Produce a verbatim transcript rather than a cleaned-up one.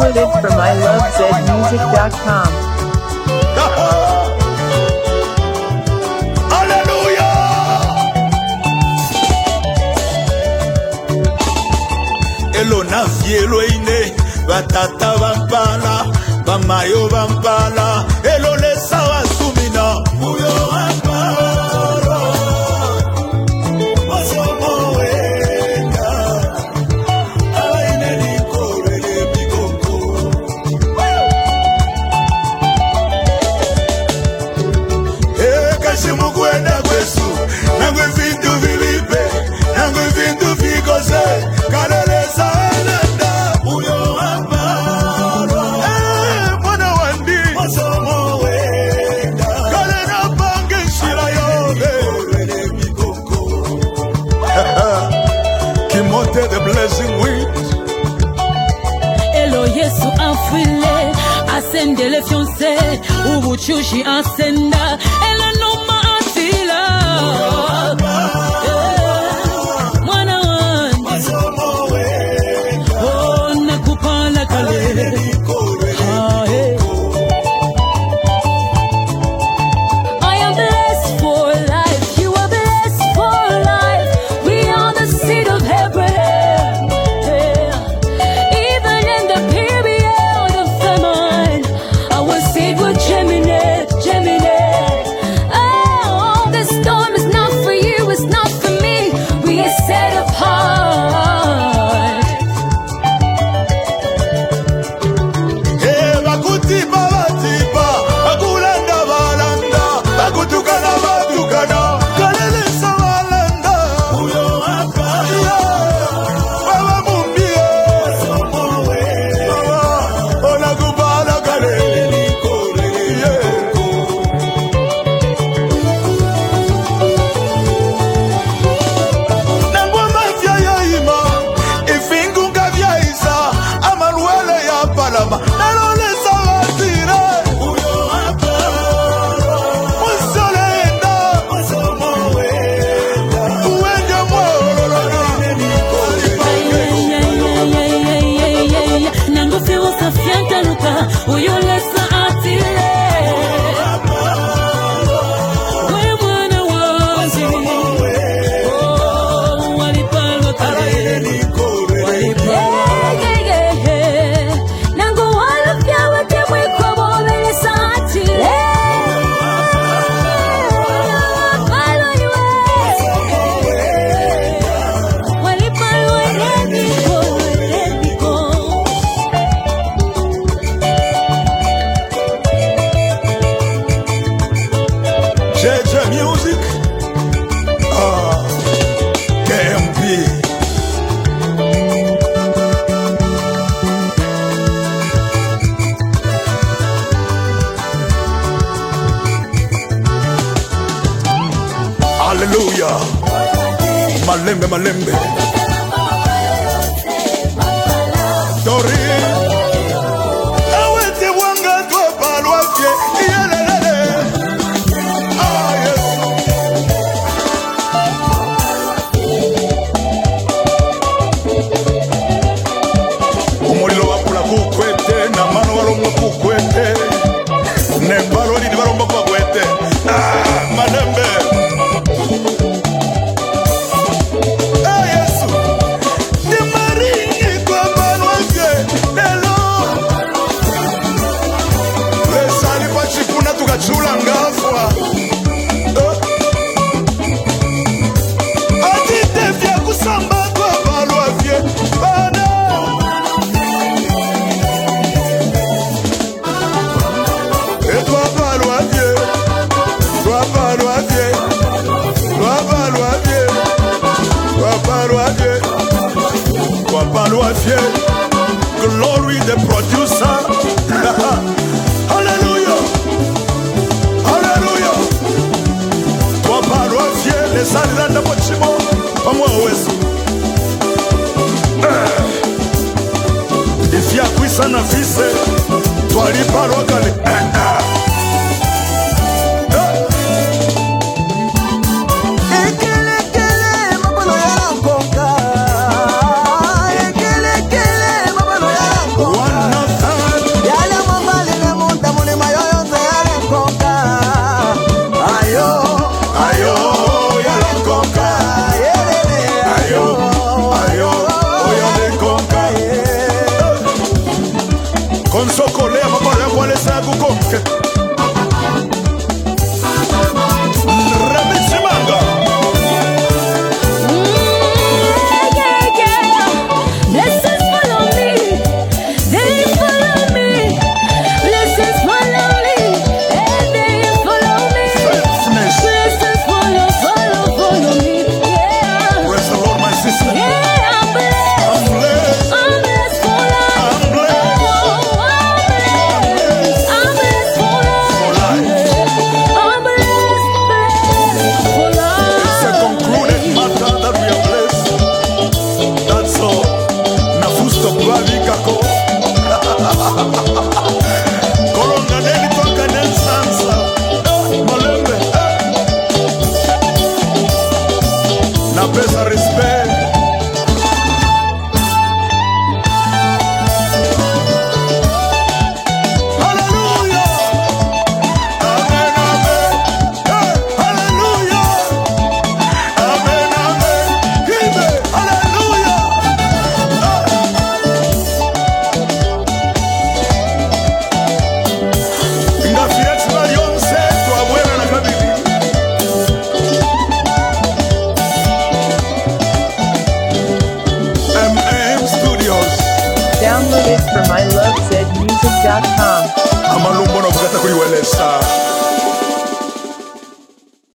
Downloaded from I love zed music dot com. Hallelujah! Elo na fielo ine, batata vampala, bamayo vampala, elo le sawa sumina, uyo vampala, masomo wenda, aine nikore le bikoko. E kashimu kwenda kwesu, nangwe vindu vilipe, nangwe vindu vikose, kalele saenenda, uyo vampala, e mwana wandi, masomo wenda, kalena bange shira yobe, le bikoko. Kimote the blessing wind. Elo Yesu afile, asende le fiancé, ubuchushi asenda, elo noma afila. Mwana wandi, oh nakupala kale. Ah, eh. I am blessed for life, you are blessed for life. We are the seed of Abraham. Yeah. Even in the period of famine, our seed will germinate, germinate. Oh, this storm is not for you, it's not for me. We are set apart. Eh, bakutipa batipa, bakulanda balanda, bakutukana batukana, kalele sawalanda, uyo akaya, baba mumbie, baba, onakubala kalele nikore, yeah. Nangwa mafia ya ima, ifingunga vya isa, amanuele ya palama, nalole sawatire, uyo apalo, musolenda, masomo wenda, uwende mwololo, Nangofe usafianta luka, uyolesa atile. We mwana wanzi, oh walipalwa kale. Nango wala fiawe temwe kwa bole satile. Walipalwa iwe, walipalwa eleniko, eleniko. J J Music, ah, K M P. Hallelujah. Malembe, malembe. Dori. Awete wanga twa balwafye. Iyelelele. Ah, yes. Umulilo wakula kukwete, na mano walomwa kukwete. Nembalo lidi walomwa kukwete. Ah, malembe. Ah, Yesu. Ni maringi kwa balwafye. Lelo. Lesali pa chikuna tukachula ngafwa. Eh. Atite vya kusamba kwa balwafye. Bana. Et toi balwafye. Toi balwafye. Toi balwafye. Toi balwafye. Toi balwafye. Glory the producer. Hallelujah. Hallelujah. Toi balwafye. Les aliranda mochimo. Pamwa wesu. Ifia kwisa na fise. Twali balwakale. Eh, eh. Ekele kele mabalo ya konka. Ekele kele mabalo ya konka. na pesa respect